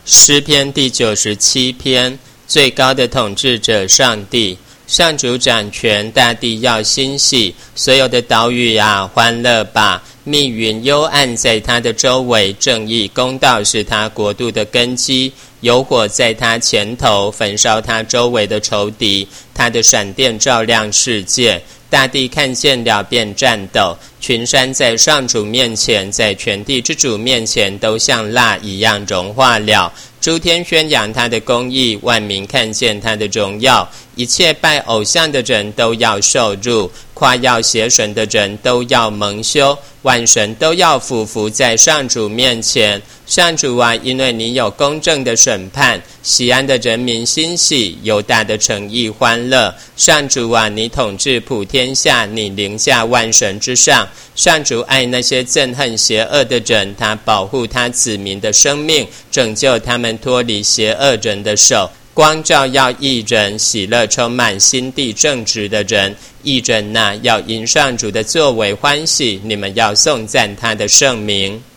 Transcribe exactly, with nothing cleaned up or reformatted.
诗篇第九十七篇，最高的统治者上帝。上主掌权，大地要欣喜，所有的岛屿啊，欢乐吧！密云幽暗在他的周围，正义公道是他国度的根基。有火在他前头，焚烧他周围的仇敌。他的闪电照亮世界，大地看见了便颤抖。群山在上主面前，在全地之主面前，都像蜡一样融化了。诸天宣扬他的公义，万民看见他的荣耀。一切拜偶像的人都要受辱，夸耀邪神的人都要蒙羞。万神都要俯伏在上主面前。上主啊，因为你有公正的审判，西安的人民欣喜，犹大的诚意欢乐。上主啊，你统治普天下，你凌驾万神之上。上主爱那些憎恨邪恶的人，他保护他子民的生命，拯救他们脱离邪恶人的手。光照耀义人，喜乐充满心地正直的人。义人哪，要因上主的作为欢喜，你们要颂赞他的圣名。